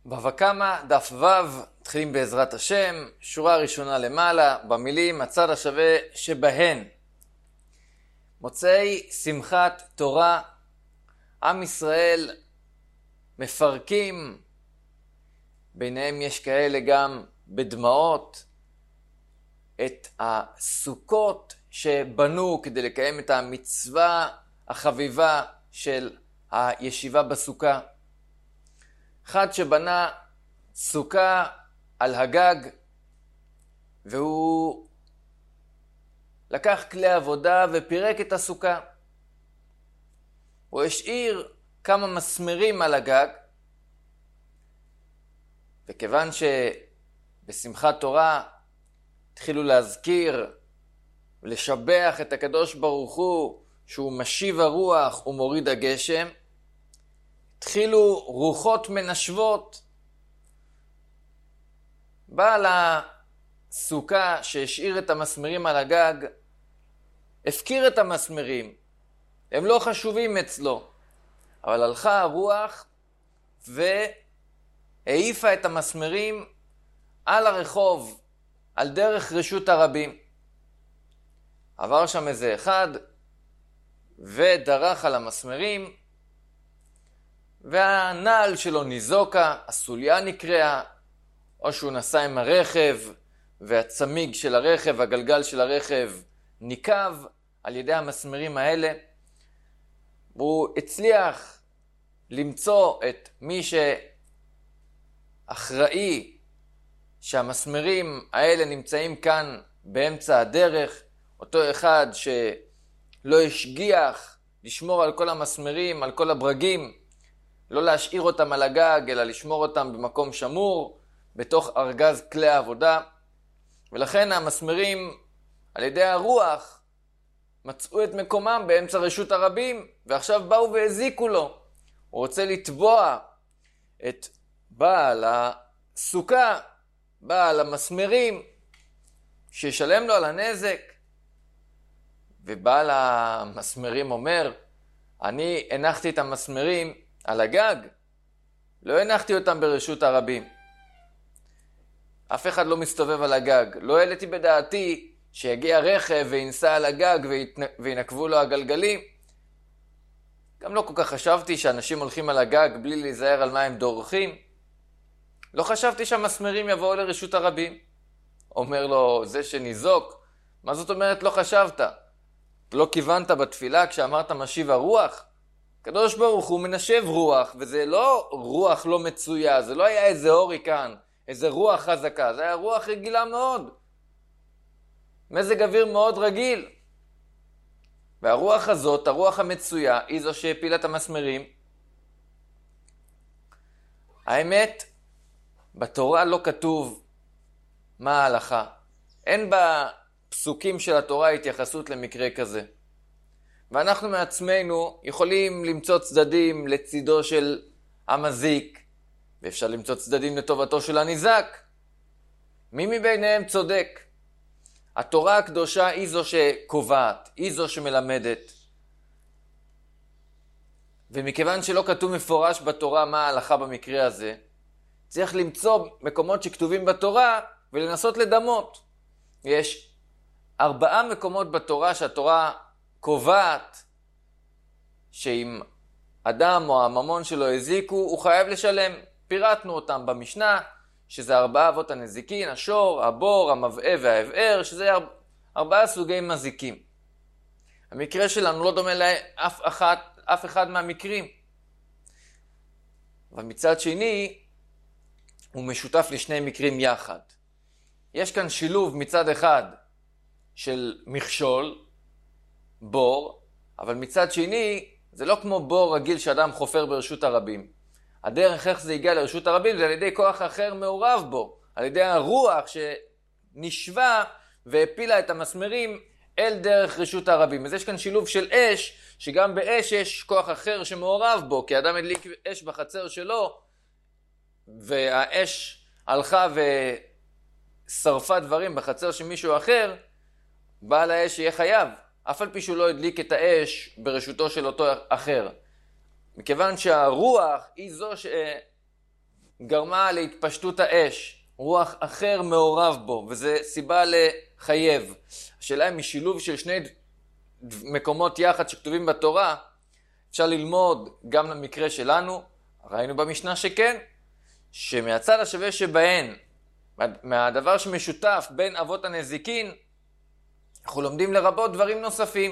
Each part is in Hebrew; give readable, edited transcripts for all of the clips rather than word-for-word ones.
בבא קמא דף ו', מתחילים בעזרת השם, שורה ראשונה למעלה, במילים הצד השווה שבהן. מוצאי שמחת תורה, עם ישראל מפרקים, ביניהם יש כאלה גם בדמעות, את הסוכות שבנו כדי לקיים את המצווה החביבה של הישיבה בסוכה. אחד שבנה סוכה על הגג, והוא לקח כלי עבודה ופירק את הסוכה. הוא השאיר כמה מסמרים על הגג, וכיוון שבשמחת תורה התחילו להזכיר ולשבח את הקדוש ברוך הוא שהוא משיב הרוח ומוריד הגשם, התחילו רוחות מנשבות. בעל הסוכה שהשאיר את המסמרים על הגג הפקיר את המסמרים, הם לא חשובים אצלו, אבל הלכה הרוח והעיפה את המסמרים על הרחוב, על דרך רשות הרבים. עבר שם איזה אחד ודרך על המסמרים, והנעל שלו ניזוקה, הסוליה נקראה, או שהוא נסע עם הרכב והצמיג של הרכב, הגלגל של הרכב ניקב על ידי המסמרים האלה. הוא הצליח למצוא את מי שאחראי שהמסמרים האלה נמצאים כאן באמצע הדרך, אותו אחד שלא השגיח לשמור על כל המסמרים, על כל הברגים, לא להשאיר אותם על הגג, אלא לשמור אותם במקום שמור, בתוך ארגז כלי העבודה. ולכן המסמרים, על ידי הרוח, מצאו את מקומם באמצע רשות הרבים, ועכשיו באו והזיקו לו. הוא רוצה לתבוע את בעל הסוכה, בעל המסמרים, שישלם לו על הנזק. ובעל המסמרים אומר, אני הנחתי את המסמרים על הגג, לא הנחתי אותם ברשות הרבים. אף אחד לא מסתובב על הגג. לא העליתי בדעתי שיגיע רכב וינסה על הגג וינקבו לו הגלגלים. גם לא כל כך חשבתי שאנשים הולכים על הגג בלי להיזהר על מה הם דורכים. לא חשבתי שהמסמרים יבואו לרשות הרבים. אומר לו זה שניזוק, מה זאת אומרת לא חשבת? לא כיוונת בתפילה כשאמרת משיב הרוח? קדוש ברוך הוא מנשב רוח, וזה לא רוח לא מצויה, זה לא היה איזה הוריקן, איזה רוח חזקה, זה היה רוח רגילה מאוד. מזג אוויר מאוד רגיל. והרוח הזאת, הרוח המצויה, היא זו שהפילה את המסמרים. האמת, בתורה לא כתוב מה ההלכה. אין בפסוקים של התורה התייחסות למקרה כזה. ואנחנו מעצמנו יכולים למצוא צדדים לצידו של המזיק, ואפשר למצוא צדדים לטובתו של הניזק. מי מביניהם צודק? התורה הקדושה היא זו שקובעת, היא זו שמלמדת. ומכיוון שלא כתוב מפורש בתורה מה ההלכה במקרה הזה, צריך למצוא מקומות שכתובים בתורה ולנסות לדמות. יש 4 מקומות בתורה שהתורה קובעת שאם אדם או הממון שלו הזיקו, הוא חייב לשלם. פירטנו אותם במשנה, שזה 4 אבות הנזיקין, השור, הבור, המבעה והאבער, שזה 4 סוגי מזיקים. המקרה שלנו לא דומה לאף אחד מהמקרים. אבל מצד שני, הוא משותף לשני מקרים יחד. יש כאן שילוב מצד אחד של מכשול, בור, אבל מצד שני, זה לא כמו בור רגיל שאדם חופר ברשות הרבים. הדרך איך זה הגיע לרשות הרבים זה על ידי כוח אחר מעורב בו, על ידי הרוח שנשבה והפילה את המסמרים אל דרך רשות הרבים. אז יש כאן שילוב של אש, שגם באש יש כוח אחר שמעורב בו, כי האדם הדליק אש בחצר שלו, והאש הלכה ושרפה דברים בחצר של מישהו אחר, בעל האש יהיה חייב, אף על פי שהוא לא הדליק את האש ברשותו של אותו אחר. מכיוון שהרוח היא זו גרמה להתפשטות האש, רוח אחר מעורב בו, וזה סיבה לחייב. השאלה היא משילוב של שני מקומות יחד שכתובים בתורה, אפשר ללמוד גם למקרה שלנו, ראינו במשנה שכן, שמהצד השווה שבהן, מהדבר שמשותף בין אבות הנזיקין, אנחנו לומדים לרבות דברים נוספים.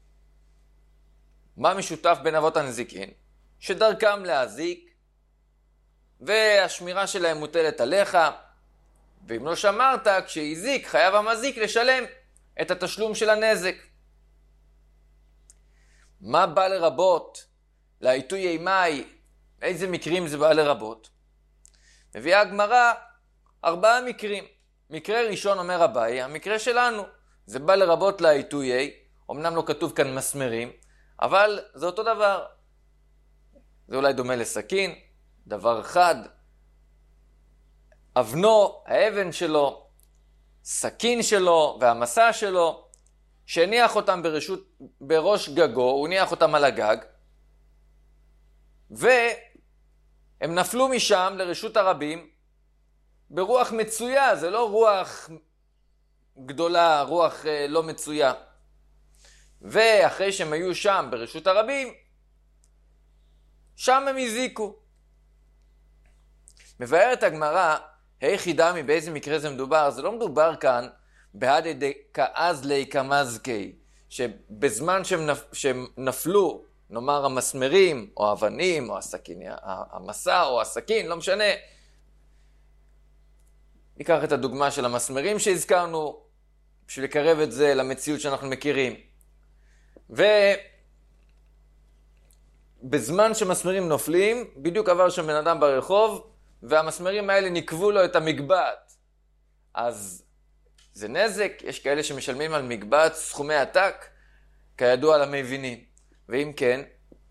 מה משותף בין אבות הנזיקין? שדרכם להזיק, והשמירה שלהם מוטלת עליך, ואם לא שמרת, כשהזיק חייב המזיק לשלם את התשלום של הנזק. מה בא לרבות? לעיתוי אימי, איזה מקרים זה בא לרבות? מביאה הגמרא 4 מקרים. מקרה ראשון אומר אביי, המקרה שלנו, זה בא לרבות לעיתוי, אמנם לא כתוב כאן מסמרים, אבל זה אותו דבר. זה אולי דומה לסכין, דבר אחד, אבנו, האבן שלו, סכין שלו והמסע שלו, שהניח אותם בראש גגו, הוא הניח אותם על הגג, והם נפלו משם לרשות הרבים, ברוח מצויה, זה לא רוח גדולה, רוח לא מצויה. ואחרי שהם היו שם ברשות הרבים, שם הם הזיקו. מבארת הגמרא, היחידה מבאיזה מקרה זה מדובר, זה לא מדובר כאן בהדי דקאזלי כמזקי, שבזמן שהם נפלו, נאמר המסמרים, או האבנים, או הסכין, המסע, או הסכין, לא משנה. ניקח את הדוגמה של המסמרים שהזכרנו, בשביל לקרב את זה למציאות שאנחנו מכירים. ובזמן שמסמרים נופלים, בדיוק עבר שם בן אדם ברחוב, והמסמרים האלה נקבו לו את המגבעת. אז זה נזק, יש כאלה שמשלמים על מגבעת סכומי עתק, כידוע למבינים. ואם כן,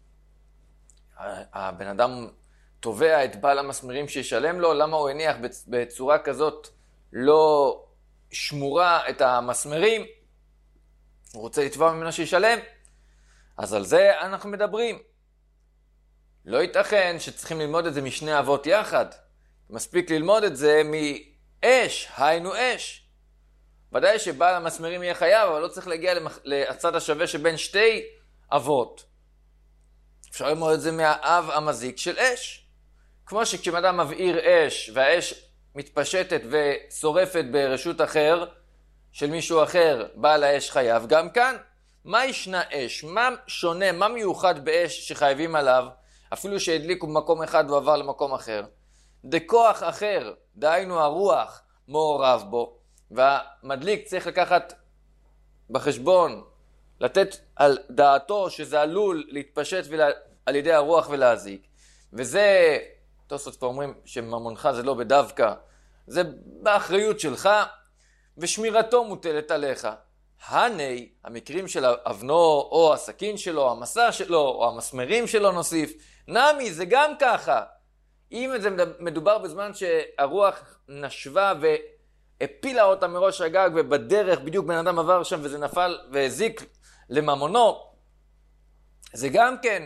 הבן אדם תובע את בעל המסמרים שישלם לו, למה הוא הניח בצורה כזאת לא שמורה את המסמרים, הוא רוצה לתבוע ממנו שישלם, אז על זה אנחנו מדברים. לא ייתכן שצריכים ללמוד את זה משני אבות יחד, מספיק ללמוד את זה מאש, היינו אש. ודאי שבעל המסמרים יהיה חייב, אבל לא צריך להגיע לצד השווה שבין שתי אבות. אפשר ללמוד את זה מהאב המזיק של אש. כמו שכשאדם מבעיר אש, והאש מתפשטת ושורפת ברשות אחר, של מישהו אחר, בעל האש חייב, גם כאן. מה ישנה אש? מה שונה, מה מיוחד באש שחייבים עליו, אפילו שהדליקו במקום אחד ועבר למקום אחר? דכוח אחר, דהיינו הרוח, מעורב בו, והמדליק צריך לקחת בחשבון, לתת על דעתו שזה עלול להתפשט על ידי הרוח ולהזיק. וזה, תוספות כבר אומרים שממונך זה לא בדווקא, זה באחריות שלך, ושמירתו מוטלת עליך. הני, המקרים של אבנו או הסכין שלו, המסע שלו, או המסמרים שלו נוסיף, נמי זה גם ככה. אם זה מדובר בזמן שהרוח נשבה והפילה אותה מראש הגג, ובדרך בדיוק בן אדם עבר שם וזה נפל והזיק לממונו, זה גם כן.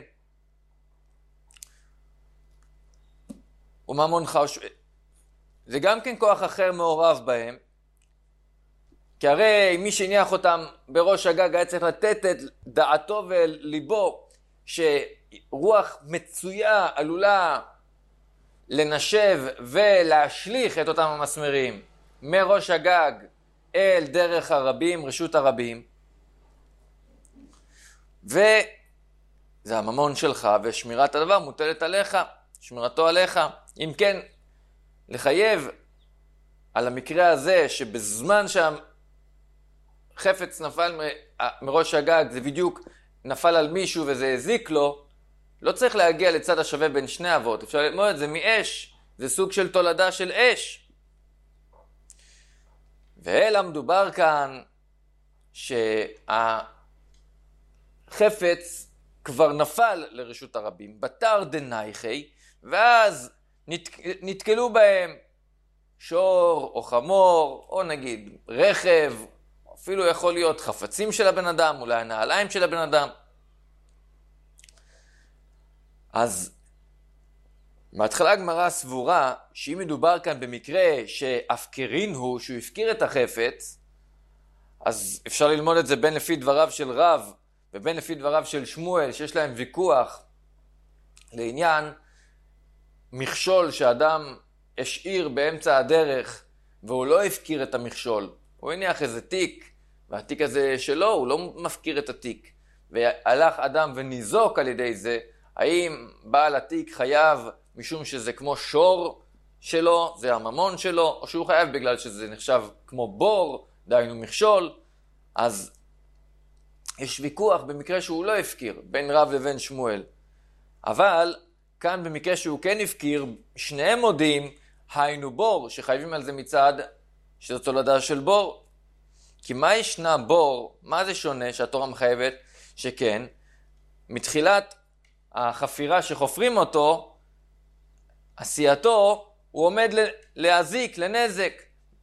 וממונך, זה גם כן כוח אחר מעורב בהם, כי הרי מי שהניח אותם בראש הגג היה צריך לתת את דעתו וליבו שרוח מצויה עלולה לנשב ולהשליך את אותם המסמרים מראש הגג אל דרך הרבים, רשות הרבים. וזה הממון שלך, ושמירת הדבר מוטלת עליך, שמירתו עליך. אם כן, לחייב על המקרה הזה שבזמן שהחפץ נפל מראש הגג, זה בדיוק נפל על מישהו וזה הזיק לו, לא צריך להגיע לצד השווה בין שני אבות. אפשר ללמוד את זה מאש, זה סוג של תולדה של אש. ואלה מדובר כאן שהחפץ כבר נפל לרשות הרבים, בתר דנייחי, ואז נתקלו בהם שור או חמור, או נגיד רכב, אפילו יכול להיות חפצים של הבן אדם, אולי הנעליים של הבן אדם. אז מההתחלה הגמרא סבורה שאם מדובר כאן במקרה שהפקרין הוא, שהוא הפקיר את החפץ, אז אפשר ללמוד את זה בין לפי דבריו של רב ובין לפי דבריו של שמואל, שיש להם ויכוח לעניין מכשול שאדם השאיר באמצע הדרך והוא לא הפקיר את המכשול. הוא הניח איזה תיק, והתיק הזה שלו, הוא לא מפקיר את התיק. והלך אדם וניזוק על ידי זה, האם בעל התיק חייב משום שזה כמו שור שלו, זה הממון שלו, או שהוא חייב בגלל שזה נחשב כמו בור, דהיינו מכשול. אז יש ויכוח במקרה שהוא לא הפקיר, בין רב לבין שמואל. אבל כאן במקרה שהוא כן הפקיר, שניהם מודים, היינו בור, שחייבים על זה מצד שזו תולדה של בור. כי מה ישנה בור? מה זה שונה שהתורה מחייבת? שכן, מתחילת החפירה שחופרים אותו, עשייתו, הוא עומד להזיק, לנזק.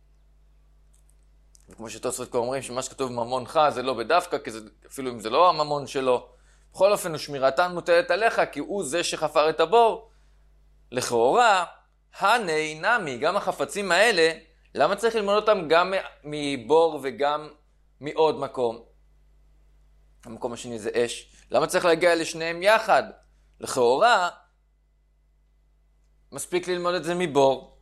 וכמו שתוספות אומרים שמה שכתוב ממונך זה לא בדווקא, כי זה, אפילו אם זה לא הממון שלו. בכל אופן, ושמירתן מוטלת עליך, כי הוא זה שחפר את הבור. לכאורה, הני נמי, גם החפצים האלה, למה צריך ללמוד אותם גם מבור וגם מעוד מקום? המקום השני זה אש. למה צריך להגיע לשניהם יחד? לכאורה, מספיק ללמוד את זה מבור.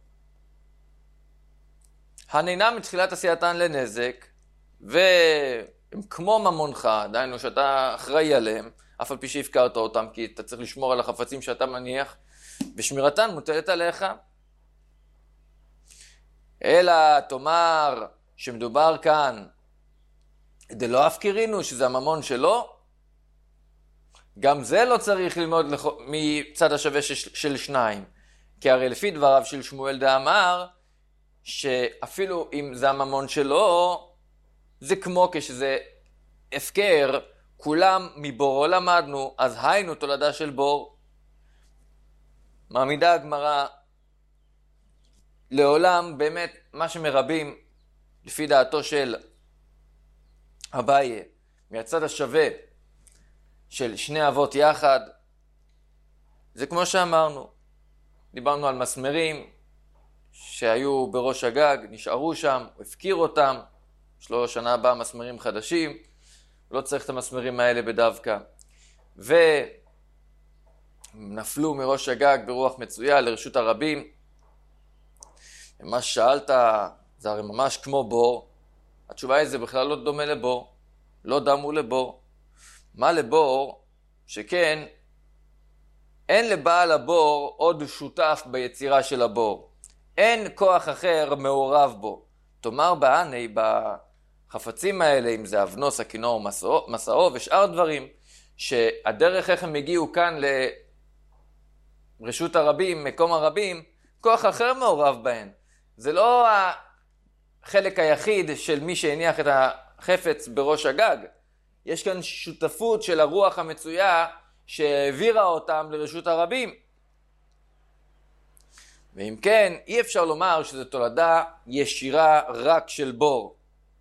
הנינם מתחילת עשייתן לנזק, והם כמו ממונך, דהיינו שאתה אחראי עליהם, אף על פי שהפקרת אותם, כי אתה צריך לשמור על החפצים שאתה מניח, ושמירתן מוטלת עליך. אלא תאמר שמדובר כאן, דלא הפקירינו, שזה הממון שלו, גם זה לא צריך ללמוד מצד השווה של שניים. כי הרי לפי דבריו של שמואל דאמר, שאפילו אם זה הממון שלו, זה כמו כשזה הפקר, כולם מבורו למדנו, אז היינו תולדה של בור. מעמידה הגמרא לעולם באמת מה שמרבים לפי דעתו של אביי, מהצד השווה של שני אבות יחד, זה כמו שאמרנו, דיברנו על מסמרים שהיו בראש הגג, נשארו שם, הוא הפקיר אותם, יש לו שנה הבאה מסמרים חדשים, לא צריך את המסמרים האלה בדווקא, ונפלו מראש הגג ברוח מצויה לרשות הרבים. ומה שאלת, זה הרי ממש כמו בור, התשובה היא זה בכלל לא דומה לבור, לא דמו לבור. מה לבור? שכן, אין לבעל הבור עוד שותף ביצירה של הבור. אין כוח אחר מעורב בו. תאמר בעני, בחפצים האלה, אם זה אבנוס, הכינור, מסעו ושאר דברים, שהדרך איך הם הגיעו כאן לרשות הרבים, מקום הרבים, כוח אחר מעורב בהן. זה לא החלק היחיד של מי שהניח את החפץ בראש הגג. יש כאן שותפות של הרוח המצויה שהעבירה אותם לרשות הרבים. ואם כן, אי אפשר לומר שזו תולדה ישירה רק של בור.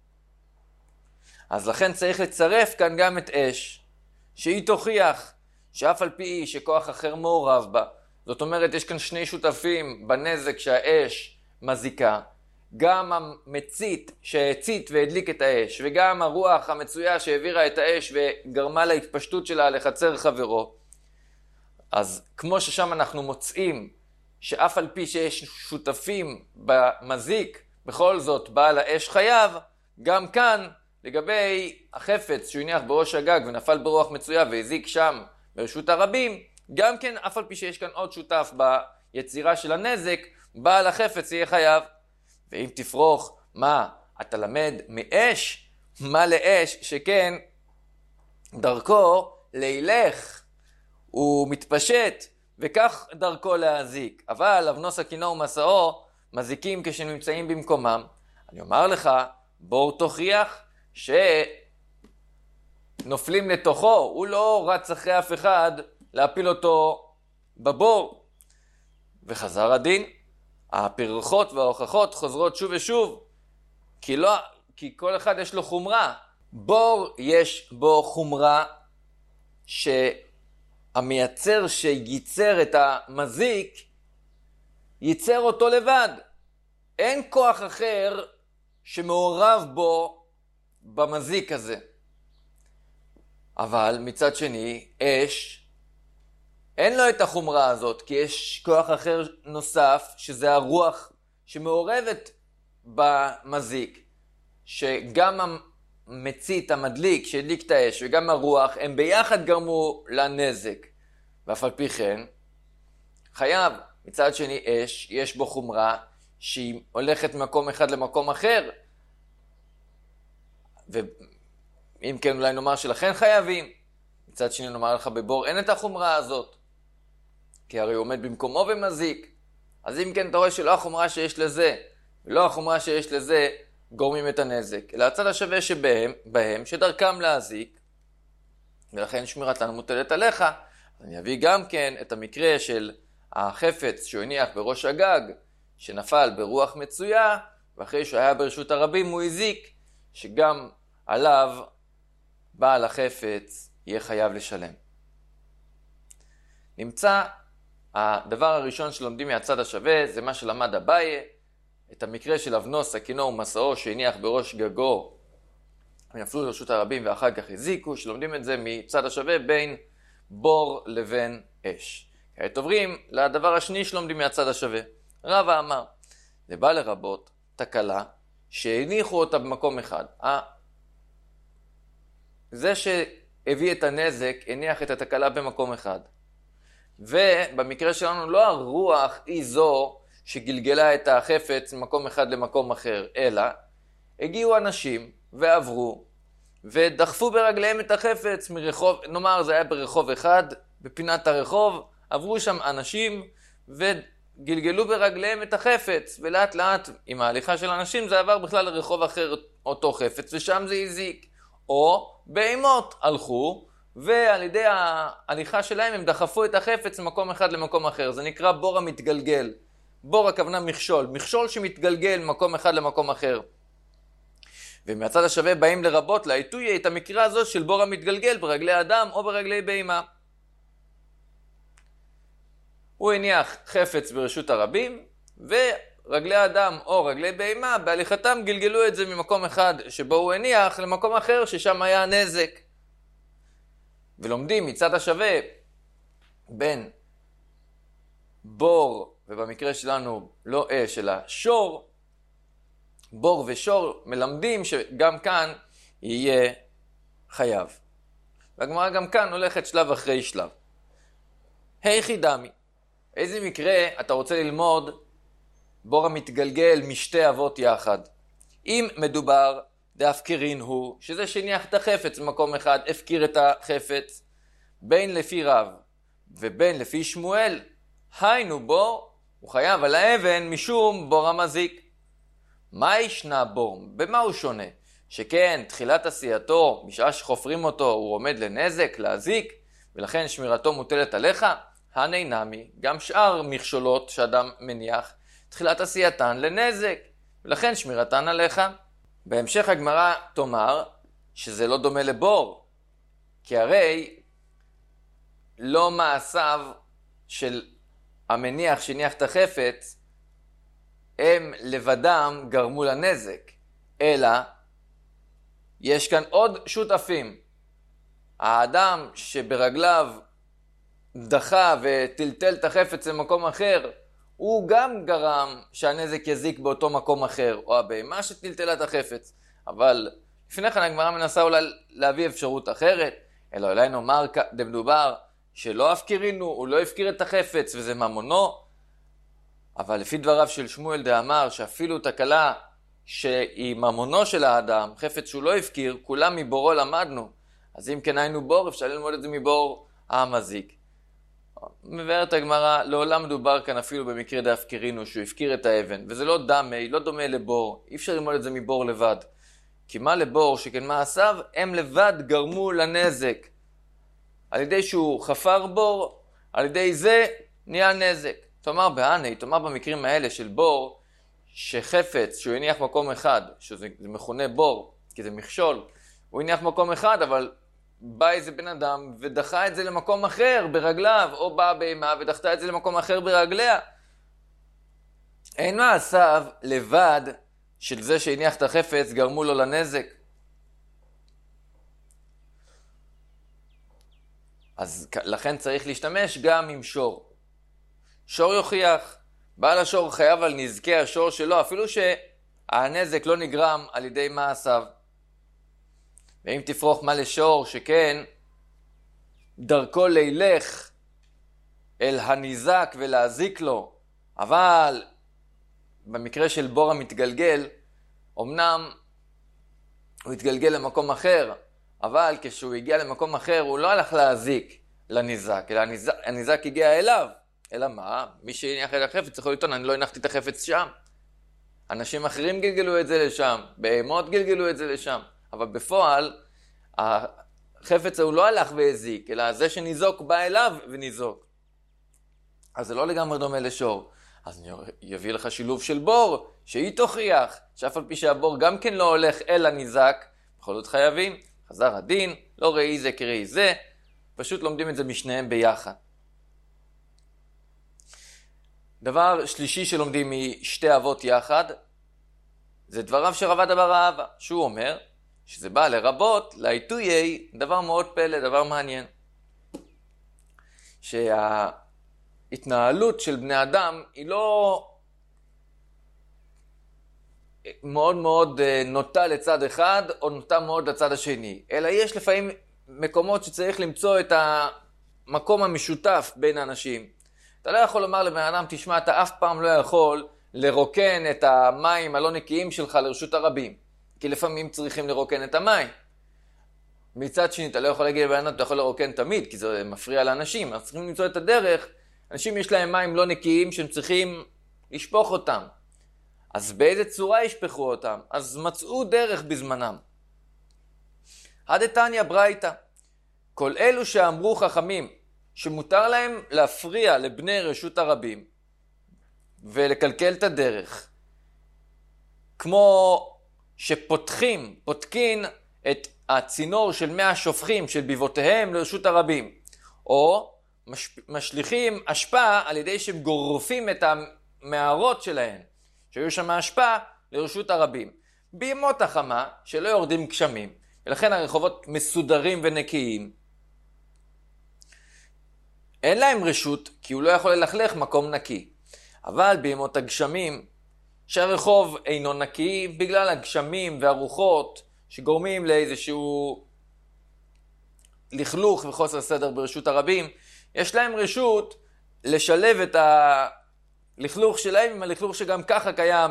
אז לכן צריך לצרף כאן גם את אש, שהיא תוכיח שאף על פי שכוח אחר מעורב בה. זאת אומרת, יש כאן שני שותפים בנזק שהאש מזיקה. גם המצית שהצית והדליק את האש, וגם הרוח המצויה שהעבירה את האש וגרמה להתפשטות שלה לחצר חברו. אז כמו ששם אנחנו מוצאים שאף על פי שיש שותפים במזיק, בכל זאת בעל האש חייב, גם כאן לגבי החפץ שהוא הניח בראש הגג ונפל ברוח מצויה והזיק שם ברשות הרבים, גם כן אף על פי שיש כאן עוד שותף ביצירה של הנזק, בעל החפץ יהיה חייב. ואם תפרוך, מה? אתה למד מאש? מה לאש? שכן דרכו להילך, הוא מתפשט, וכך דרכו להזיק. אבל אבנוס, הכינור ומסעו מזיקים כשנמצאים במקומם. אני אומר לך, בור תוכיח שנופלים לתוכו, הוא לא רץ אחרי אף אחד להפיל אותו בבור. וחזר הדין, הפרחות וההוכחות חוזרות שוב ושוב, כי כל אחד יש לו חומרה. בור יש בו חומרה שהמייצר שייצר את המזיק ייצר אותו לבד. אין כוח אחר שמעורב בו במזיק הזה. אבל מצד שני, אש, אין לו את החומרה הזאת, כי יש כוח אחר נוסף, שזה הרוח שמעורבת במזיק, שגם המצית, המדליק, שהדליק את האש, וגם הרוח, הם ביחד גרמו לנזק. ואף על פי כן, חייב, מצד שני אש, יש בו חומרה, שהיא הולכת ממקום אחד למקום אחר, ואם כן אולי נאמר שלכן חייבים, מצד שני נאמר לך בבור אין את החומרה הזאת, כי הרי הוא עומד במקומו ומזיק. אז אם כן אתה רואה שלא החומרה שיש לזה, ולא החומרה שיש לזה, גורמים את הנזק, אלא הצד השווה שבהם, שדרכם להזיק, ולכן שמירתן מוטלת עליך. אני אביא גם כן את המקרה של החפץ שהוא הניח בראש הגג, שנפל ברוח מצויה, ואחרי שהוא היה ברשות הרבים הוא הזיק, שגם עליו בעל החפץ יהיה חייב לשלם. נמצא הדבר הראשון שלומדים מהצד השווה, זה מה שלמד אביי, את המקרה של אבנו, סכינו ומסעו שהניח בראש גגו, הם נפלו לרשות הרבים ואחר כך הזיקו, שלומדים את זה מצד השווה בין בור לבין אש. כעת עוברים לדבר השני שלומדים מהצד השווה. רבא אמר, זה בא לרבות תקלה שהניחו אותה במקום אחד. זה שהביא את הנזק הניח את התקלה במקום אחד. ובמקרה שלנו לא הרוח היא זו שגלגלה את החפץ ממקום אחד למקום אחר, אלא הגיעו אנשים ועברו ודחפו ברגליהם את החפץ מרחוב, נאמר זה היה ברחוב אחד, בפינת הרחוב, עברו שם אנשים וגלגלו ברגליהם את החפץ, ולאט לאט עם ההליכה של אנשים זה עבר בכלל לרחוב אחר אותו חפץ, ושם זה הזיק. או בהמות הלכו, ועל ידי ההליכה שלהם הם דחפו את החפץ ממקום אחד למקום אחר. זה נקרא בור המתגלגל. בור הכוונה מכשול. מכשול שמתגלגל ממקום אחד למקום אחר. ומהצד השווה באים לרבות לעיתוי את המקרה הזו של בור המתגלגל ברגלי אדם או ברגלי בהמה. הוא הניח חפץ ברשות הרבים, ורגלי אדם או רגלי בהמה בהליכתם גלגלו את זה ממקום אחד שבו הוא הניח למקום אחר ששם היה נזק. ולומדים מצד השווה בין בור, ובמקרה שלנו לא אש אלא שור, בור ושור, מלמדים שגם כאן יהיה חייב. והגמרא גם כאן הולכת שלב אחרי שלב. היכי דמי, איזה מקרה אתה רוצה ללמוד בור המתגלגל משתי אבות יחד? אם מדובר דאפקרין הוא, שזה שניח את החפץ במקום אחד, הפקיר את החפץ, בין לפי רב ובין לפי שמואל, היינו בור, הוא חייב על האבן משום בור המזיק. מה ישנה בור? במה הוא שונה? שכן תחילת עשייתו, משעה שחופרים אותו, הוא עומד לנזק, להזיק, ולכן שמירתו מוטלת עליך. הני נמי, גם שאר מכשולות שאדם מניח, תחילת עשייתן לנזק, ולכן שמירתן עליך. בהמשך הגמרא תאמר שזה לא דומה לבור, כי הרי לא מעשיו של המניח שהניח את החפץ הם לבדם גרמו לנזק, אלא יש כאן עוד שותפים. האדם שברגליו דחה וטלטל את החפץ למקום אחר, הוא גם גרם שהנזק יזיק באותו מקום אחר, או הבהמה שטלטלה את החפץ. אבל לפני כן הגמרא מנסה אולי להביא אפשרות אחרת, אלא אולי נאמר דמדובר שלא הפקירינו, הוא לא הפקיר את החפץ וזה ממונו. אבל לפי דבריו של שמואל דאמר שאפילו תקלה שהיא ממונו של האדם, חפץ שהוא לא הפקיר, כולם מבורו למדנו. אז אם כן היינו בור, אפשר ללמוד את זה מבור המזיק. מבארת הגמרא, לעולם מדובר כאן אפילו במקרה דאפקרינו שהוא הפקיר את האבן, וזה לא דמי, לא דומה לבור, אי אפשר ללמוד את זה מבור לבד. כי מה לבור שכן מעשיו הם לבד גרמו לנזק. על ידי שהוא חפר בור, על ידי זה נהיה נזק. תאמר בהני, תאמר במקרים האלה של בור, שחפץ שהוא הניח מקום אחד, שזה מכונה בור, כי זה מכשול, הוא הניח מקום אחד, אבל בא איזה בן אדם ודחה את זה למקום אחר ברגליו, או באה בהמה ודחתה את זה למקום אחר ברגליה. אין מעשיו לבד של זה שהניח את החפץ גרמו לו לנזק. אז לכן צריך להשתמש גם עם שור. שור יוכיח. בעל השור חייב על נזקי השור שלו, אפילו שהנזק לא נגרם על ידי מעשיו. ואם תפרוך מה לשור שכן דרכו לילך אל הניזק ולהזיק לו, אבל במקרה של בור המתגלגל, אמנם הוא התגלגל למקום אחר, אבל כשהוא הגיע למקום אחר הוא לא הלך להזיק לניזק, אלא הניזק הגיע אליו. אלא מה? מי שהניח את החפץ יכול לטעון, אני לא הנחתי את החפץ שם. אנשים אחרים גלגלו את זה לשם, בהמות גלגלו את זה לשם, אבל בפועל החפץ הוא לא הלך והזיק, אלא זה שניזוק בא אליו וניזוק. אז זה לא לגמרי דומה לשור. אז אני אביא לך שילוב של בור, שהיא תוכיח, שאף על פי שהבור גם כן לא הולך אל הניזק, בכל זאת חייבים, חזר הדין, לא ראי זה כראי זה, פשוט לומדים את זה משניהם ביחד. דבר שלישי שלומדים משתי אבות יחד, זה דבריו של רבא בר אבא, שהוא אומר שזה בא לרבות, לעיתויי, דבר מאוד פלא, דבר מעניין. שההתנהלות של בני אדם היא לא מאוד מאוד נוטה לצד אחד, או נוטה מאוד לצד השני, אלא יש לפעמים מקומות שצריך למצוא את המקום המשותף בין האנשים. אתה לא יכול לומר לבן אדם, תשמע, אתה אף פעם לא יכול לרוקן את המים הלא נקיים שלך לרשות הרבים. כי לפעמים צריכים לרוקן את המים. מצד שני, אתה לא יכול להגיד לבן אדם, אתה יכול לרוקן תמיד, כי זה מפריע לאנשים. אז צריכים למצוא את הדרך. אנשים יש להם מים לא נקיים שהם צריכים לשפוך אותם. אז באיזה צורה ישפכו אותם? אז מצאו דרך בזמנם. הדתניא ברייתא. כל אלו שאמרו חכמים, שמותר להם להפריע לבני רשות הרבים ולקלקל את הדרך, כמו שפותחים את הצינור של מי השופכים של ביבותיהם לרשות הרבים, או משליכים אשפה על ידי שהם גורפים את המערות שלהם, שהיו שם אשפה לרשות הרבים. בימות החמה שלא יורדים גשמים, ולכן הרחובות מסודרים ונקיים. אין להם רשות, כי הוא לא יכול ללכלך מקום נקי. אבל בימות הגשמים, שהרחוב אינו נקי בגלל הגשמים והרוחות שגורמים לאיזשהו לכלוך וחוסר סדר ברשות הרבים, יש להם רשות לשלב את הלכלוך שלהם עם הלכלוך שגם ככה קיים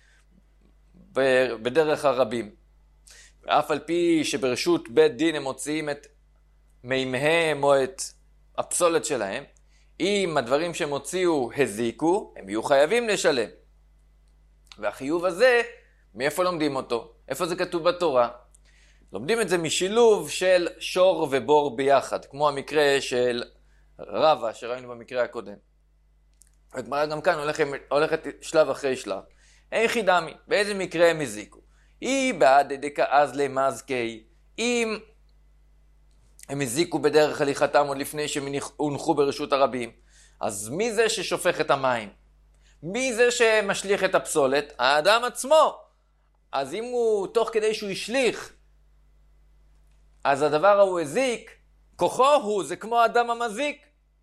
בדרך הרבים. ואף על פי שברשות בית דין הם מוציאים את מימיהם או את הפסולת שלהם, אם הדברים שהם הוציאו הזיקו, הם יהיו חייבים לשלם. והחיוב הזה, מאיפה לומדים אותו? איפה זה כתוב בתורה? לומדים את זה משילוב של שור ובור ביחד, כמו המקרה של רבא שראינו במקרה הקודם. הגמרא גם כאן הולכת שלב אחרי שלב. איך דמי? באיזה מקרה הם הזיקו? היא בעד דקאז למזקי, אם הם הזיקו בדרך הליכתם עוד לפני שהם הונחו ברשות הרבים, אז מי זה ששופך את המים? מי זה שמשליך את הפסולת? האדם עצמו. אז אם הוא תוך כדי שהוא ישליך, אז הדבר הוא הזיק, כוחו הוא, זה כמו האדם המזיק.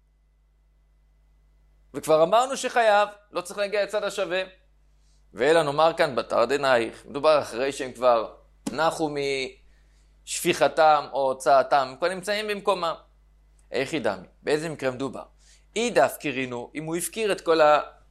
וכבר אמרנו שחייב, לא צריך להגיע לצד השווה. ואלא נאמר כאן בתר דנייך, מדובר אחרי שהם כבר נחו משפיכתם או הוצאתם, הם כבר נמצאים במקומם. איך ידמי? באיזה מקרה מדובר? אידף קירינו, אם הוא הפקיר את כל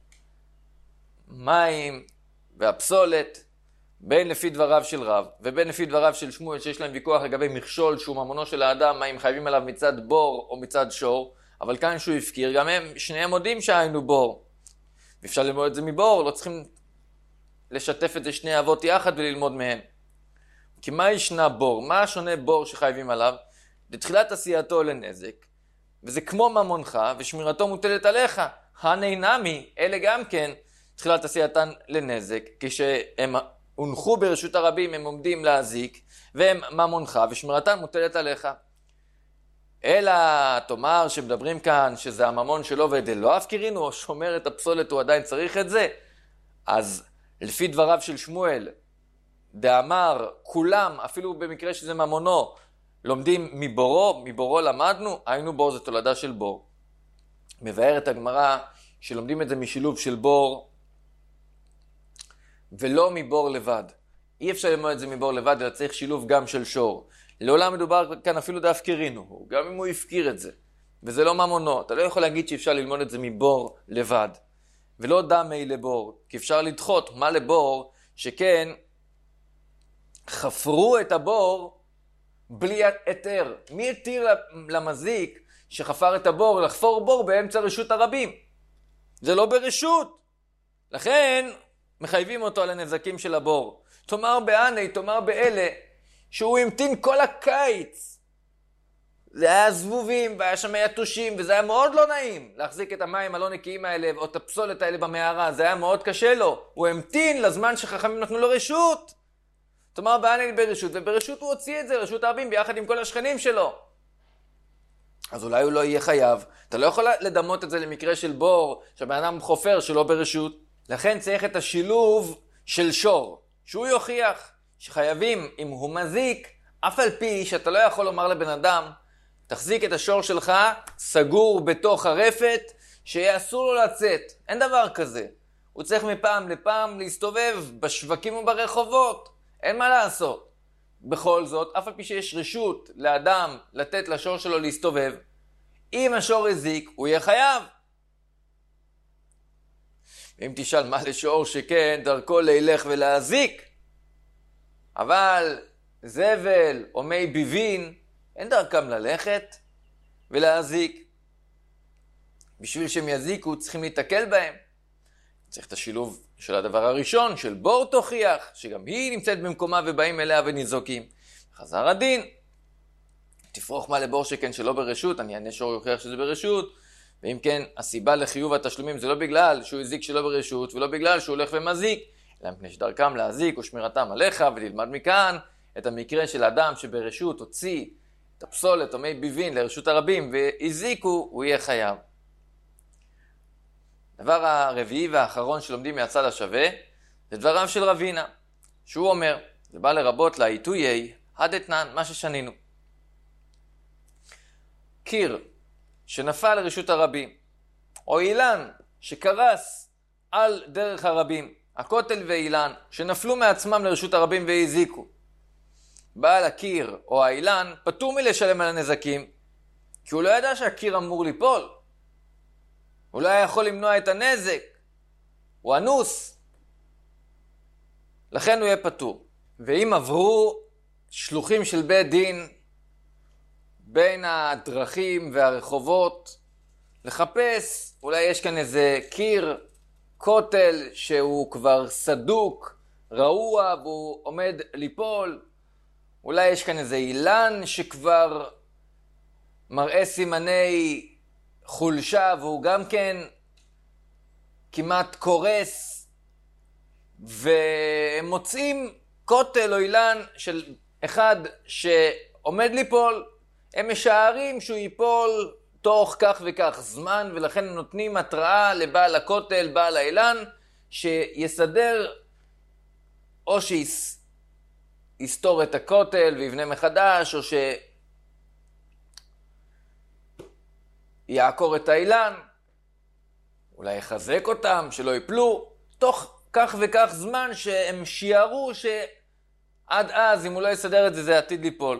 המים והפסולת, בין לפי דבריו של רב ובין לפי דבריו של שמואל, שיש להם ויכוח לגבי מכשול שהוא ממונו של האדם, מה אם חייבים עליו מצד בור או מצד שור, אבל כאן שהוא הפקיר, גם הם שניהם מודים שהיינו בור. ואפשר ללמוד את זה מבור, לא צריכים לשתף את זה שני אבות יחד וללמוד מהם. כי מה ישנה בור? מה שונה בור שחייבים עליו? לתחילת עשייתו לנזק, וזה כמו ממונך, ושמירתו מוטלת עליך. הנינמי, אלה גם כן, תחילת עשייתן לנזק, כשהם הונחו ברשות הרבים, הם עומדים להזיק, והם ממונך, ושמירתן מוטלת עליך. אלא תאמר שמדברים כאן שזה הממון שלו, ולא הפקירינו, או שומר את הפסולת, הוא עדיין צריך את זה. אז לפי דבריו של שמואל, דאמר כולם, אפילו במקרה שזה ממונו, לומדים מבורו למדנו, היינו בור זה תולדה של בור. מבארת הגמרא שלומדים את זה משילוב של בור ולא מבור לבד. אי אפשר ללמוד את זה מבור לבד, אלא צריך שילוב גם של שור. לעולם מדובר כאן אפילו דאפקרינו, גם אם הוא הפקיר את זה. וזה לא ממונו, אתה לא יכול להגיד שאפשר ללמוד את זה מבור לבד. ולא דמי לבור, כי אפשר לדחות מה לבור, שכן חפרו את הבור בלי היתר. מי התיר למזיק שחפר את הבור לחפור בור באמצע רשות הרבים? זה לא ברשות. לכן מחייבים אותו על הנזקים של הבור. תאמר בעני, תאמר באלה, שהוא המתין כל הקיץ. זה היה זבובים והיה שם יתושים, וזה היה מאוד לא נעים להחזיק את המים הלא נקיים האלה או את הפסולת האלה במערה. זה היה מאוד קשה לו. הוא המתין לזמן שחכמים נתנו לו רשות. תאמר בעני ברשות, וברשות הוא הוציא את זה רשות הרבים ביחד עם כל השכנים שלו. אז אולי הוא לא יהיה חייב. אתה לא יכול לדמות את זה למקרה של בור שהבן אדם חופר שלא ברשות. לכן צריך את השילוב של שור, שהוא יוכיח שחייבים, אם הוא מזיק, אף על פי שאתה לא יכול לומר לבן אדם, תחזיק את השור שלך סגור בתוך הרפת, שיהיה אסור לו לצאת. אין דבר כזה. הוא צריך מפעם לפעם להסתובב בשווקים וברחובות. אין מה לעשות. בכל זאת, אף על פי שיש רשות לאדם לתת לשור שלו להסתובב, אם השור הזיק, הוא יהיה חייב. אם תשאל מה לשור שכן, דרכו להילך ולהזיק. אבל זבל או מי ביבין, אין דרכם ללכת ולהזיק. בשביל שהם יזיקו, צריכים להתקל בהם. צריך את השילוב של הדבר הראשון, של בור תוכיח, שגם היא נמצאת במקומה ובאים אליה וניזוקים. חזר הדין. תפרוך מה לבור שכן שלא ברשות, אני אענה שור יוכיח שזה ברשות. ואם כן, הסיבה לחיוב התשלומים זה לא בגלל שהוא הזיק שלא ברשות, ולא בגלל שהוא הולך ומזיק, אלא מפני שדרכם להזיק ושמירתם עליך, וללמד מכאן את המקרה של אדם שברשות הוציא את הפסולת או מי ביבין לרשות הרבים והזיקו, הוא יהיה חייב. דבר הרביעי והאחרון שלומדים מהצד השווה, זה דבריו של רבינה, שהוא אומר, זה בא לרבות לעיתויי, הדתנן, מה ששנינו. קיר שנפל לרשות הרבים, או אילן שקרס על דרך הרבים, הכותל ואילן שנפלו מעצמם לרשות הרבים והזיקו. בעל הקיר או האילן פטור מלשלם על הנזקים, כי הוא לא ידע שהקיר אמור ליפול. הוא לא היה יכול למנוע את הנזק. הוא אנוס. לכן הוא יהיה פטור. ואם עברו שלוחים של בית דין בין הדרכים והרחובות לחפש, אולי יש כאן איזה קיר, כותל שהוא כבר סדוק, רעוע והוא עומד ליפול. אולי יש כאן איזה אילן שכבר מראה סימני חולשה והוא גם כן כמעט קורס, והם מוצאים כותל או אילן של אחד שעומד ליפול. הם משערים שהוא ייפול תוך כך וכך זמן, ולכן נותנים התראה לבעל הכותל, בעל האילן, שיסדר או שיסתור את הכותל ויבנה מחדש, או שיעקור את האילן, אולי יחזק אותם, שלא ייפלו, תוך כך וכך זמן שהם שיערו שעד אז, אם הוא לא יסדר את זה, זה עתיד ליפול.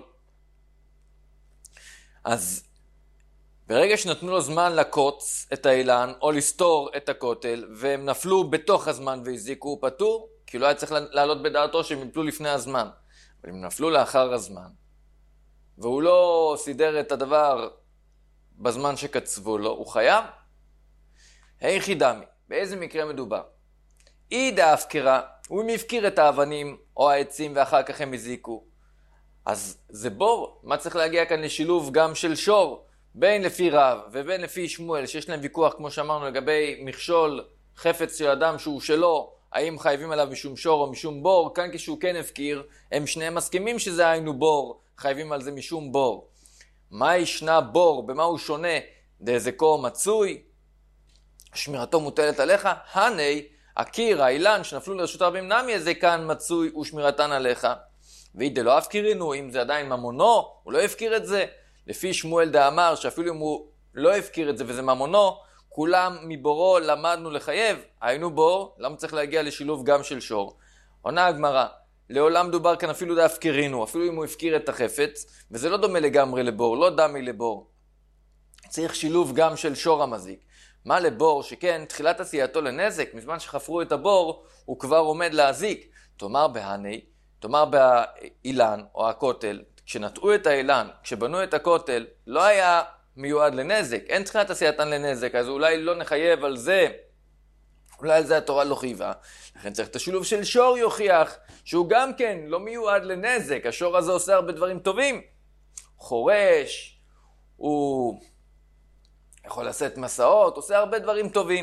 אז ברגע שנתנו לו זמן לקוץ את האילן, או לסתור את הכותל, והם נפלו בתוך הזמן והזיקו, הוא פטור, כי לא היה צריך לעלות בדעתו שהם יפלו לפני הזמן. אבל הם נפלו לאחר הזמן, והוא לא סידר את הדבר בזמן שקצבו לו, הוא חייב. היכי דמי, באיזה מקרה מדובר? אי דאפקרה, הוא אם הפקיר את האבנים או העצים ואחר כך הם הזיקו. אז זה בור. מה צריך להגיע כאן לשילוב גם של שור, בין לפי רב ובין לפי שמואל, שיש להם ויכוח כמו שאמרנו לגבי מכשול חפץ של אדם שהוא שלו, האם חייבים עליו משום שור או משום בור. כאן כשהוא כן הפקיר, הם שניהם מסכימים שזה היינו בור, חייבים על זה משום בור. מה ישנה בור? במה הוא שונה? דזקו מצוי? שמירתו מוטלת עליך? הני, הקיר, האילן שנפלו לרשות הרבים נמי, זה כאן מצוי ושמירתן עליך. ואידה לא הפקירנו, אם זה עדיין ממונו, הוא לא הפקיר את זה. לפי שמואל דאמר שאפילו אם הוא לא הפקיר את זה וזה ממונו, כולם מבורו למדנו לחייב. היינו בור, למה צריך להגיע לשילוב גם של שור? עונה הגמרא, לעולם דובר כאן אפילו דאפקירינו, אפילו אם הוא הפקיר את החפץ, וזה לא דומה לגמרי לבור, לא דמי לבור. צריך שילוב גם של שור המזיק. מה לבור שכן תחילת עשייתו לנזק, מזמן שחפרו את הבור, הוא כבר עומד להזיק. תאמר בהני, תאמר באילן או הכותל, כשנטעו את האילן, כשבנו את הכותל, לא היה מיועד לנזק, אין תחילת עשייתן לנזק, אז אולי לא נחייב על זה, אולי על זה התורה לא חייבה. לכן צריך את השילוב של שור יוכיח, שהוא גם כן לא מיועד לנזק, השור הזה עושה הרבה דברים טובים. חורש, הוא יכול לשאת מסעות, עושה הרבה דברים טובים.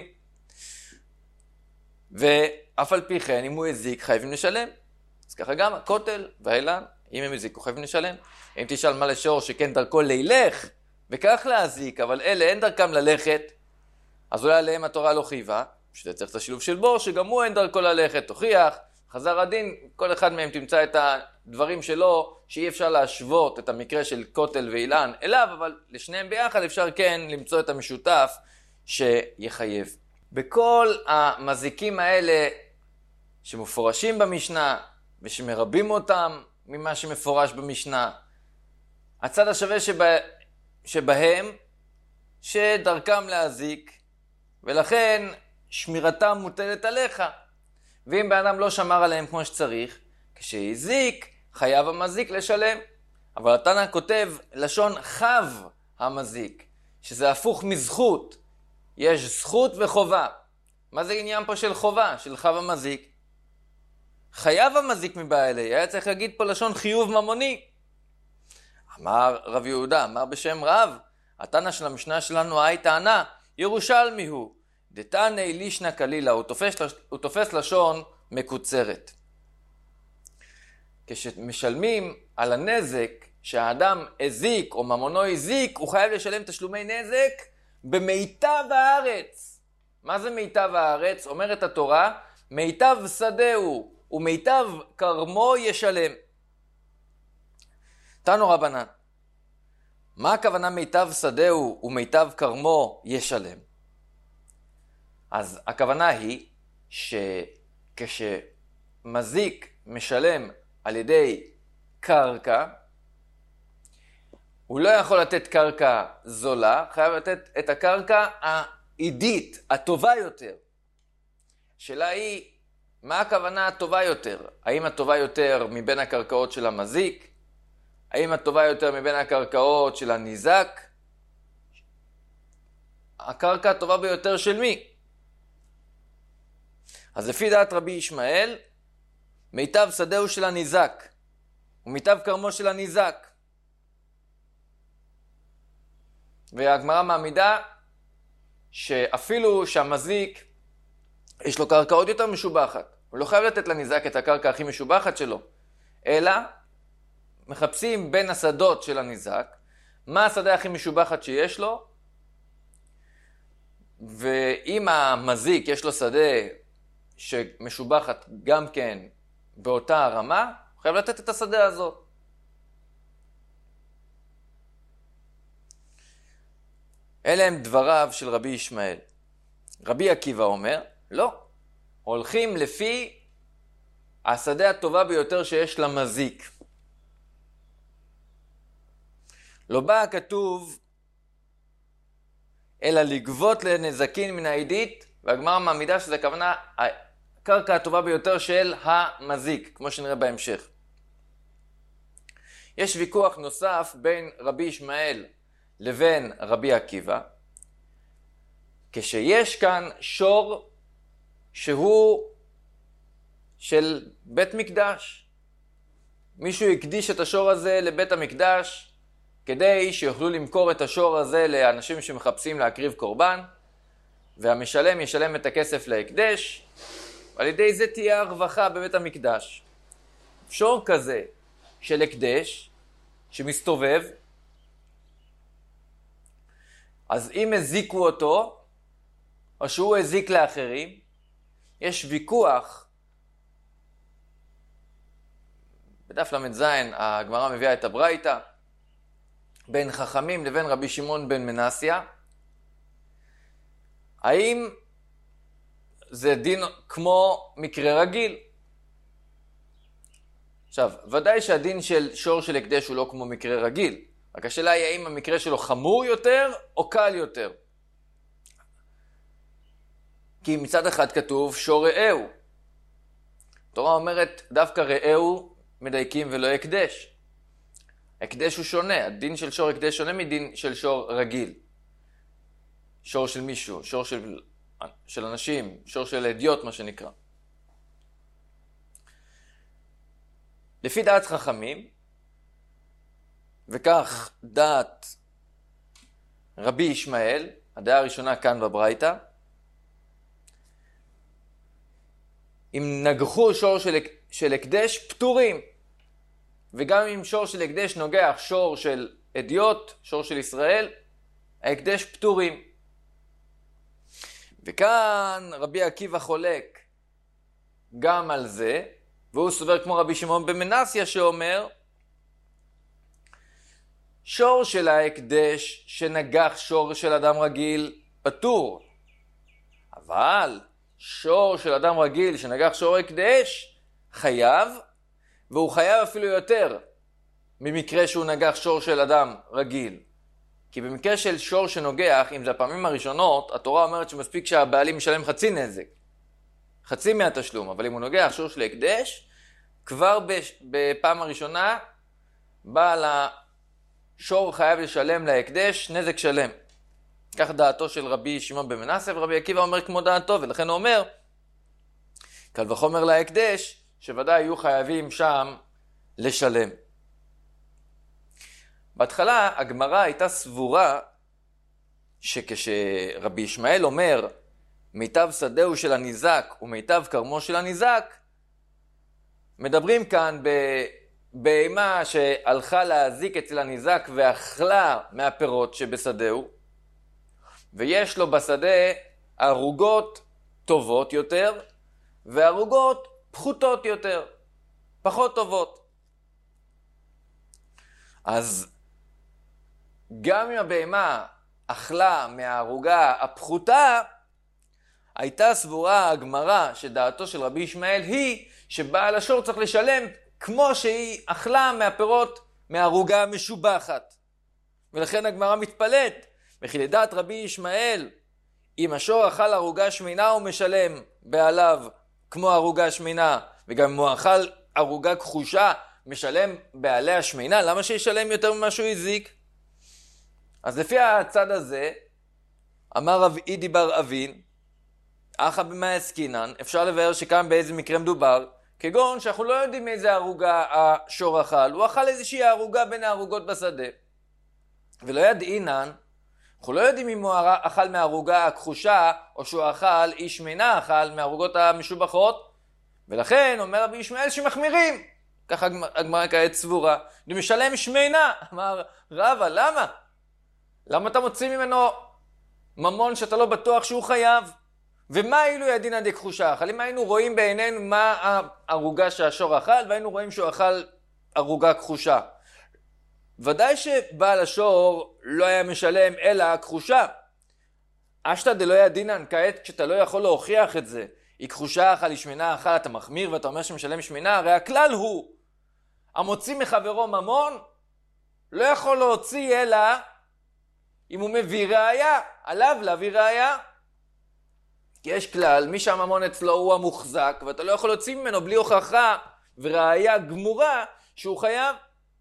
ואף על פי כן, אם הוא הזיק, חייבים לשלם. אז ככה גם הכותל והאילן, אם הם הזיקו, חייבים לשלם. אם תשאל מה לשור שכן דרכו לילך, וכך להזיק, אבל אלה אין דרכם ללכת, אז אולי עליהם התורה לא חייבה, שזה צריך את השילוב של בור, שגם הוא אין דרכו ללכת, תוכיח, חזר הדין, כל אחד מהם תמצא את הדברים שלו, שאי אפשר להשוות את המקרה של כותל ואילן אליו, אבל לשניהם ביחד אפשר כן למצוא את המשותף שיחייב. בכל המזיקים האלה שמפורשים במשנה, ושמרבים אותם ממה שמפורש במשנה, הצד השווה שבהם שדרכם להזיק, ולכן שמירתם מוטלת עליך. ואם באדם לא שמר עליהם כמו שצריך, כשהזיק חייב המזיק לשלם. אבל התנא כותב לשון חב המזיק, שזה הפוך מזכות. יש זכות וחובה. מה זה עניין פה של חובה, של חב המזיק? חייב המזיק מבעלי, היה צריך להגיד פה לשון חיוב ממוני. אמר רב יהודה, אמר בשם רב, התנא של המשנה שלנו היי טענה, ירושלמי הוא, דתני לישנה כלילה, הוא תופס לשון מקוצרת. כשמשלמים על הנזק שהאדם הזיק או ממונו הזיק, הוא חייב לשלם תשלומי נזק במיטב הארץ. מה זה מיטב הארץ? אומרת התורה, מיטב שדהו ומיטב כרמו ישלם. תנו רבנן, מה הכוונה מיטב שדהו ומיטב כרמו ישלם? אז הכוונה היא שכשמזיק משלם על ידי קרקע, הוא לא יכול לתת קרקע זולה, חייב לתת את הקרקע העידית, הטובה יותר. השאלה היא, מה הכוונה הטובה יותר? האם הטובה יותר מבין הקרקעות של המזיק? האם הטובה יותר מבין הקרקעות של הניזק? הקרקע הטובה ביותר של מי? אז לפי דעת רבי ישמעאל, מיטב שדהו של הניזק, ומיטב כרמו של הניזק. והגמרא מעמידה שאפילו שהמזיק יש לו קרקעות יותר משובחת, הוא לא חייב לתת לניזק את הקרקע הכי משובחת שלו, אלא מחפשים בין השדות של הניזק, מה השדה הכי משובחת שיש לו, ואם המזיק יש לו שדה שמשובחת גם כן באותה הרמה, הוא חייב לתת את השדה הזאת. אלה הם דבריו של רבי ישמעאל. רבי עקיבא אומר, לא, הולכים לפי השדה הטובה ביותר שיש למזיק. לא בא הכתוב אלא לגבות לנזקין מן העידית, והגמרא מעמידה שזה הכוונה הקרקע הטובה ביותר של המזיק, כמו שנראה בהמשך. יש ויכוח נוסף בין רבי ישמעאל לבין רבי עקיבא, כשיש כאן שור שהוא של בית מקדש. מישהו הקדיש את השור הזה לבית המקדש, כדי שיוכלו למכור את השור הזה לאנשים שמחפשים להקריב קורבן, והמשלם ישלם את הכסף להקדש, ועל ידי זה תהיה הרווחה בבית המקדש. שור כזה של הקדש שמסתובב, אז אם הזיקו אותו, או שהוא הזיק לאחרים, יש ויכוח, בדף למד זין הגמרא מביאה את הברייתא, בין חכמים לבין רבי שמעון בן מנסיה, האם זה דין כמו מקרה רגיל? עכשיו, ודאי שהדין של שור של הקדש הוא לא כמו מקרה רגיל, רק השאלה היא האם המקרה שלו חמור יותר או קל יותר. כי מצד אחד כתוב שור רעהו. התורה אומרת דווקא רעהו מדייקים ולא הקדש. הקדש הוא שונה, הדין של שור הקדש שונה מדין של שור רגיל. שור של מישהו, שור של אנשים, שור של אדיוט מה שנקרא. לפי דעת חכמים, וכך דעת רבי ישמעאל, הדעה הראשונה כאן בברייתא, אם נגחו שור של הקדש פטורים, וגם אם שור של הקדש נוגח שור של אדיוט, שור של ישראל, ההקדש פטורים. וכאן רבי עקיבא חולק גם על זה, והוא סובר כמו רבי שמעון בן מנסיה שאומר, שור של ההקדש שנגח שור של אדם רגיל פטור. אבל שור של אדם רגיל שנגח שור הקדש חייב, והוא חייב אפילו יותר ממקרה שהוא נגח שור של אדם רגיל. כי במקרה של שור שנוגח, אם זה הפעמים הראשונות, התורה אומרת שמספיק שהבעלים משלם חצי נזק, חצי מהתשלום, אבל אם הוא נוגח שור של הקדש, כבר בפעם הראשונה בעל השור חייב לשלם להקדש נזק שלם. כך דעתו של רבי שמעון בן מנסיה, ורבי עקיבא אומר כמו דעתו, ולכן הוא אומר, קל וחומר להקדש, שוודאי יהיו חייבים שם לשלם. בהתחלה הגמרא הייתה סבורה שכשרבי ישמעאל אומר מיטב שדהו של הניזק ומיטב כרמו של הניזק, מדברים כאן בהמה שהלכה להזיק אצל הניזק ואכלה מהפירות שבשדהו, ויש לו בשדה ערוגות טובות יותר וערוגות פחותות יותר, פחות טובות. אז גם אם הבהמה אכלה מהערוגה הפחותה, הייתה סבורה הגמרא שדעתו של רבי ישמעאל היא שבעל השור צריך לשלם כמו שהיא אכלה מהפירות מהערוגה המשובחת. ולכן הגמרא מתפלאת, וכי לדעת רבי ישמעאל, אם השור אכל ערוגה שמינה הוא משלם בעליו כמו ערוגה שמינה, וגם אם הוא אכל ערוגה כחושה משלם בעליה שמינה, למה שישלם יותר ממה שהוא הזיק? אז לפי הצד הזה, אמר רב אידי בר אבין, אחא במאי עסקינן, אפשר לבאר שכאן באיזה מקרה מדובר, כגון שאנחנו לא יודעים איזה ערוגה השור אכל, הוא אכל איזושהי ערוגה בין הערוגות בשדה. ולא ידעינן, אנחנו לא יודעים אם הוא אכל מהערוגה הכחושה, או שהוא אכל, איש שמינה אכל מהערוגות המשובחות, ולכן אומר רבי ישמעאל שמחמירים. ככה הגמרא כעת סבורה. הוא משלם שמינה. אמר רבא, למה? למה אתה מוציא ממנו ממון שאתה לא בטוח שהוא חייב? ומה אילו ידינא דכחושה אכל? אם היינו רואים בעינינו מה הערוגה שהשור אכל, והיינו רואים שהוא אכל ערוגה כחושה. ודאי שבעל השור לא היה משלם אלא הכחושה. אשתא דלא ידינן, כעת כשאתה לא יכול להוכיח את זה, היא כחושה אכל, היא שמינה אכל, אתה מחמיר ואתה אומר שמשלם שמינה, הרי הכלל הוא, המוציא מחברו ממון, לא יכול להוציא אלא אם הוא מביא ראיה, עליו להביא ראיה. כי יש כלל, מי שהממון אצלו הוא המוחזק, ואתה לא יכול להוציא ממנו בלי הוכחה וראיה גמורה שהוא חייב.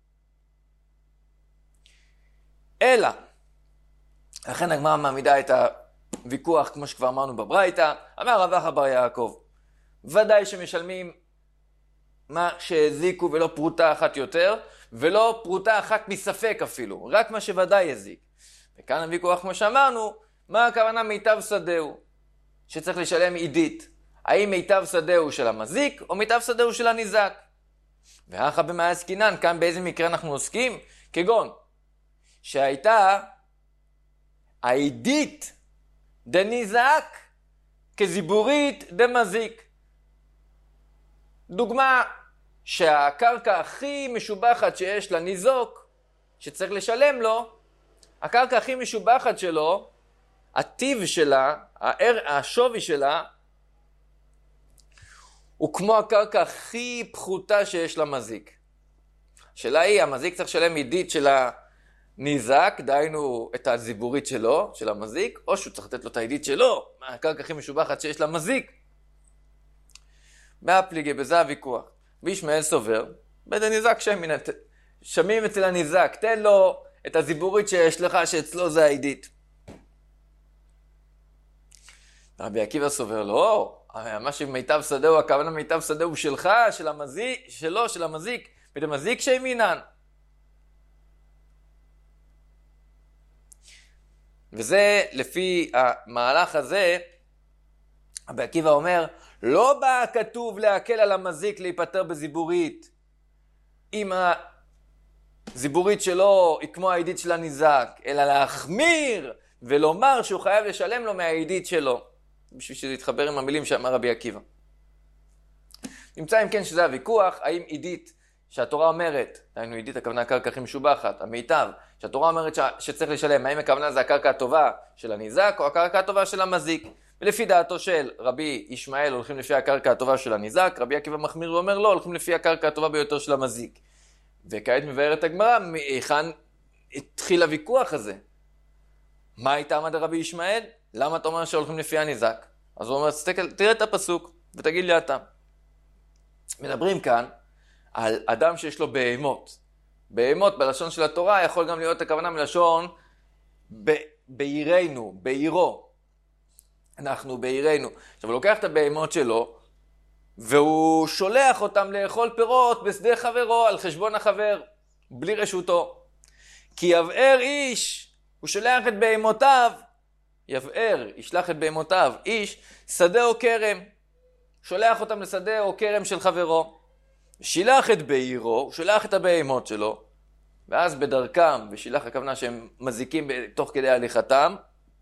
אלא, לכן הגמרא מעמידה את הוויכוח כמו שכבר אמרנו בברייתא, אמר רב אחא בר יעקב, ודאי שמשלמים מה שהזיקו ולא פרוטה אחת יותר, ולא פרוטה אחת מספק אפילו, רק מה שוודאי הזיק. וכאן הוויכוח כמו שאמרנו, מה הכוונה מיטב שדהו? שצריך לשלם עידית. האם מיטב שדהו של המזיק או מיטב שדהו של הניזק? ואחא במאי עסקינן, כאן באיזה מקרה אנחנו עוסקים? כגון, שהייתה העידית דניזק כזיבורית דמזיק. דוגמה שהקרקע הכי משובחת שיש לניזוק, שצריך לשלם לו, הקרקע הכי משובחת שלו, הטיב שלה, השווי שלה, הוא כמו הקרקע הכי פחותה שיש למזיק. השאלה היא, המזיק צריך לשלם עידית של הניזק, דהיינו את הזיבורית שלו, של המזיק, או שהוא צריך לתת לו את העידית שלו, הקרקע הכי משובחת שיש למזיק. בהפליגי, בזה הוויכוח. וישמעאל סובר, בית הניזק שמים אצל הניזק, תן לו את הזיבורית שיש לך, שאצלו זה העידית. רבי עקיבא סובר, לא, מה שמיטב שדהו, הכוונה מיטב שדהו שלך, של המזיק, שלו, של המזיק, ודמזיק שימינן. וזה, לפי המהלך הזה, רבי עקיבא אומר, לא בא כתוב להקל על המזיק להיפטר בזיבורית, אם הזיבורית שלו היא כמו העידית של הניזק, אלא להחמיר ולומר שהוא חייב לשלם לו מהעידית שלו, בשביל שזה יתחבר עם המילים שאמר רבי עקיבא. נמצא אם כן שזה הוויכוח, האם עידית שהתורה אומרת, דהיינו עידית הכוונה הקרקע הכי משובחת, המיטב, שהתורה אומרת שצריך לשלם, האם הכוונה זה הקרקע הטובה של הניזק או הקרקע הטובה של המזיק? ולפי דעתו של רבי ישמעאל הולכים לפי הקרקע הטובה של הניזק, רבי עקיבא מחמיר ואומר לא, הולכים לפי הקרקע הטובה ביותר של המזיק. וכעת מבארת הגמרא, היכן התחיל הוויכוח הזה? מה הייתה עמד רבי ישמעאל? למה אתה אומר שהולכים לפי הניזק? אז הוא אומר, תראה את הפסוק ותגיד לי אתה. מדברים כאן על אדם שיש לו בהמות. בהמות בלשון של התורה יכול גם להיות הכוונה מלשון בעירנו, בעירו. אנחנו בעירנו. עכשיו הוא לוקח את הבהמות שלו והוא שולח אותם לאכול פירות בשדה חברו על חשבון החבר, בלי רשותו. כי יבער איש, הוא שולח את בהמותיו, יבער, ישלח את בהמותיו, איש, שדה או כרם. שולח אותם לשדה או כרם של חברו. שילח את בעירו, הוא שולח את הבהמות שלו, ואז בדרכם, ושילח הכוונה שהם מזיקים תוך כדי הליכתם,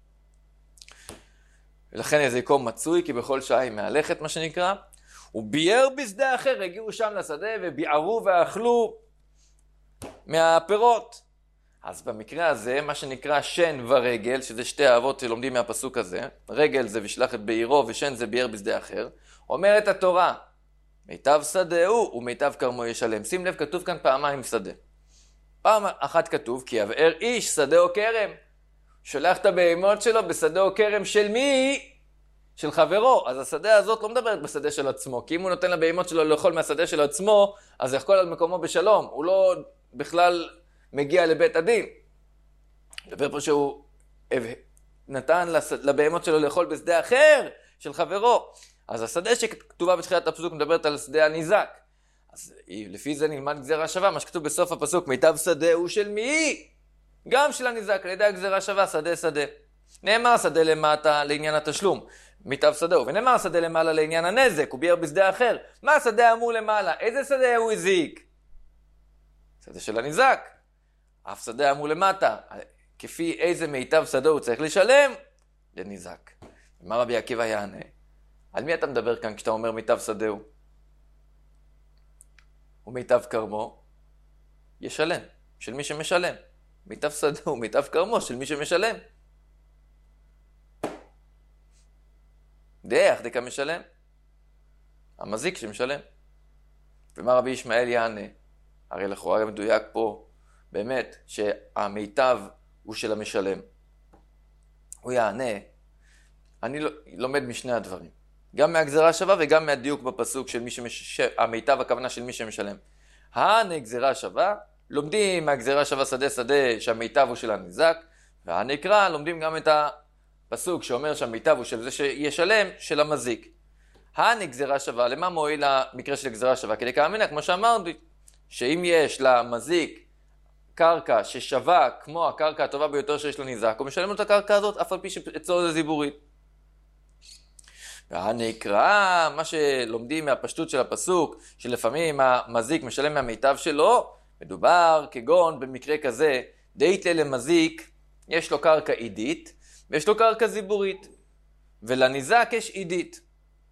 ולכן איזה יקום מצוי, כי בכל שעה היא מהלכת, מה שנקרא, הוא ביער בשדה אחר, הגיעו שם לשדה וביערו ואכלו מהפירות. אז במקרה הזה, מה שנקרא שן ורגל, שזה שתי האבות שלומדים מהפסוק הזה, רגל זה ושלח את בעירו, ושן זה ביער בשדה אחר, אומרת התורה, מיטב שדהו ומיטב כרמו ישלם. שים לב, כתוב כאן פעמיים שדה. פעם אחת כתוב, כי יבער איש שדה או כרם. שולח את הבהמות שלו בשדה או כרם של מי? של חברו. אז השדה הזאת לא מדברת בשדה של עצמו, כי אם הוא נותן לבהמות שלו לאכול מהשדה של עצמו, אז יאכול על מקומו בשלום. הוא לא בכלל מגיע לבית הדין. דבר פה שהוא נתן לבהמות שלו לאכול בשדה אחר של חברו. אז השדה שכתובה בתחילת הפסוק מדברת על שדה הניזק. אז לפי זה נלמד גזירה שווה, מה שכתוב בסוף הפסוק, מיטב שדה הוא של מי? גם של הניזק, על ידי הגזירה שווה, שדה שדה. נאמר שדה למטה לעניין התשלום, מיטב שדה הוא, ונאמר שדה למעלה לעניין הנזק, הוא ביער בשדה אחר. מה השדה אמור למעלה? איזה שדה הוא הזיק? שדה של הניזק. אף שדה אמור למטה. כפי איזה מיטב שדה הוא צריך לשלם? לניזק. ומה רבי עקיבא יענה? על מי אתה מדבר כאן כשאתה אומר מיטב שדהו? ומיטב כרמו ישלם, של מי שמשלם. מיטב שדהו, מיטב כרמו, של מי שמשלם. דאך דקה משלם. המזיק שמשלם. ומה רבי ישמעאל יענה? הרי לכאורה מדויק פה, באמת, שהמיטב הוא של המשלם. הוא יענה, אני לומד משני הדברים. גם מהגזרה שווה וגם מהדיוק בפסוק של המיטב הכוונה של מי שמשלם. הנגזרה שווה, לומדים מהגזרה שווה שדה שדה שהמיטב הוא של הניזק, והנקרא לומדים גם את הפסוק שאומר שהמיטב הוא של זה שישלם של המזיק. הנגזרה שווה, למה מועיל המקרה של גזרה שווה? כדי כאמינה, כמו שאמרתי, שאם יש למזיק קרקע ששווה כמו הקרקע הטובה ביותר שיש לניזק, הוא משלם את הקרקע הזאת אף על פי שאצלו זה זיבורית. והנקרא, מה שלומדים מהפשטות של הפסוק, שלפעמים המזיק משלם מהמיטב שלו, מדובר כגון במקרה כזה, דאית למזיק, יש לו קרקע עידית, ויש לו קרקע זיבורית. ולניזק יש עידית.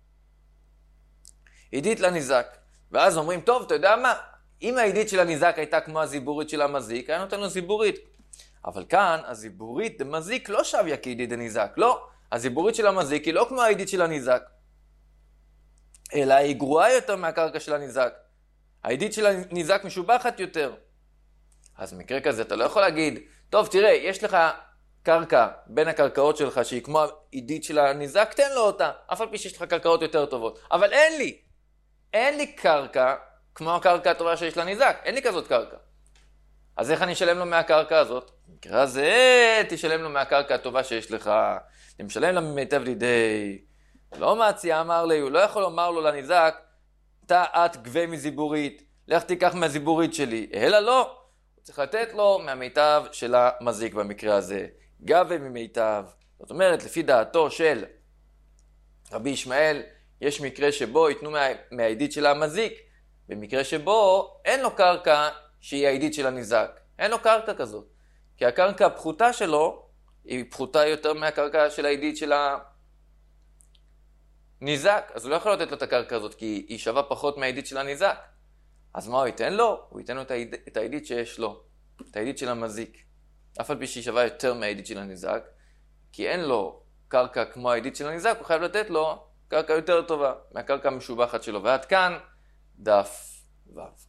עידית לניזק. ואז אומרים, טוב, אתה יודע מה? אם העידית של הניזק הייתה כמו הזיבורית של המזיק, היה נותן לו זיבורית. אבל כאן, הזיבורית דמזיק לא שוויה כעידית דניזק. לא, הזיבורית של המזיק היא לא כמו העידית של הניזק. אלא היא גרועה יותר מהקרקע של הניזק. העידית של הניזק משובחת יותר. אז במקרה כזה אתה לא יכול להגיד, טוב תראה, יש לך קרקע בין הקרקעות שלך שהיא כמו העידית של הניזק, תן לו אותה, אף על פי שיש לך קרקעות יותר טובות. אבל אין לי קרקע כמו הקרקע הטובה שיש לניזק, אין לי כזאת קרקע. אז איך אני אשלם לו מהקרקע הזאת? במקרה הזה תשלם לו מהקרקע הטובה שיש לך, אני משלם לה ממיטב לידי. לא מציע אמר לי, הוא לא יכול לומר לו לניזק, את גבה מזיבורית, לך תיקח מהזיבורית שלי, אלא לא, הוא צריך לתת לו מהמיטב של המזיק במקרה הזה, גבה ממיטב. זאת אומרת, לפי דעתו של רבי ישמעאל, יש מקרה שבו ייתנו מהעידית של המזיק, במקרה שבו אין לו קרקע שהיא העידית של הניזק, אין לו קרקע כזאת, כי הקרקע הפחותה שלו היא פחותה יותר מהקרקע של העידית של ניזק, אז הוא לא יכול לתת לו את הקרקע הזאת, כי היא שווה פחות מהעידית של הניזק. אז מה הוא ייתן לו? הוא ייתן לו את העידית שיש לו, את העידית של המזיק. אף על פי שהיא שווה יותר מהעידית של הניזק, כי אין לו קרקע כמו העידית של הניזק, הוא חייב לתת לו קרקע יותר טובה מהקרקע המשובחת שלו. ועד כאן דף ו'.